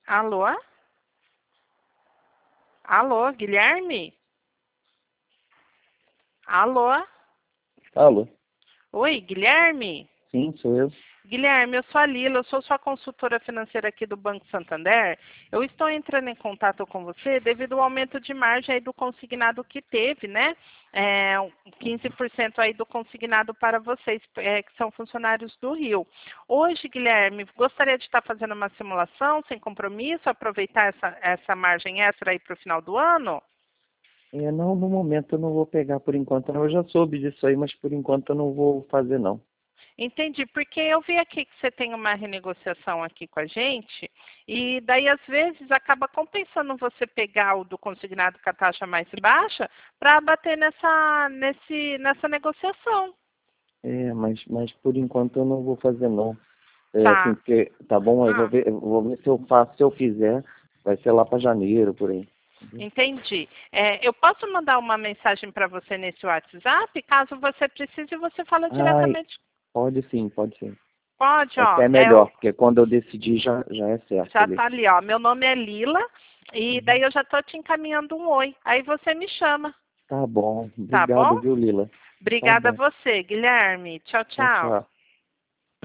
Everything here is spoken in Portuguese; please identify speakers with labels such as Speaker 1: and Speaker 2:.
Speaker 1: Alô? Alô, Guilherme? Alô?
Speaker 2: Alô?
Speaker 1: Oi, Guilherme?
Speaker 2: Sim, sou eu.
Speaker 1: Guilherme, eu sou a Lila, eu sou sua consultora financeira aqui do Banco Santander. Eu estou entrando em contato com você devido ao aumento de margem aí do consignado que teve, né? 15% aí do consignado para vocês, que são funcionários do Rio. Hoje, Guilherme, gostaria de estar fazendo uma simulação sem compromisso, aproveitar essa margem extra aí para o final do ano?
Speaker 2: Não, no momento eu não vou pegar por enquanto, não. Eu já soube disso aí, mas por enquanto eu não vou fazer, não.
Speaker 1: Entendi, porque eu vi aqui que você tem uma renegociação aqui com a gente, e daí às vezes acaba compensando você pegar o do consignado com a taxa mais baixa para bater nessa negociação.
Speaker 2: Mas por enquanto eu não vou fazer, não. Assim,
Speaker 1: Tá.
Speaker 2: porque, tá bom,
Speaker 1: Ah,
Speaker 2: eu vou ver se eu faço, se eu fizer, vai ser lá para janeiro, por aí. Entendeu?
Speaker 1: entendi. Eu posso mandar uma mensagem para você nesse WhatsApp? Caso você precise, você fala
Speaker 2: Ai,
Speaker 1: diretamente.
Speaker 2: pode sim, pode sim.
Speaker 1: Pode, ó.
Speaker 2: Até melhor, porque quando eu decidir já é certo
Speaker 1: Já
Speaker 2: ali.
Speaker 1: tá ali, ó. Meu nome é Lila e daí
Speaker 2: Uhum.
Speaker 1: eu já tô te encaminhando um oi. Aí você me chama.
Speaker 2: Tá bom,
Speaker 1: Tá bom?
Speaker 2: obrigado, viu, Lila? Tá
Speaker 1: Obrigada a
Speaker 2: bom,
Speaker 1: você, Guilherme. Tchau,
Speaker 2: tchau,
Speaker 1: tchau.
Speaker 2: tchau.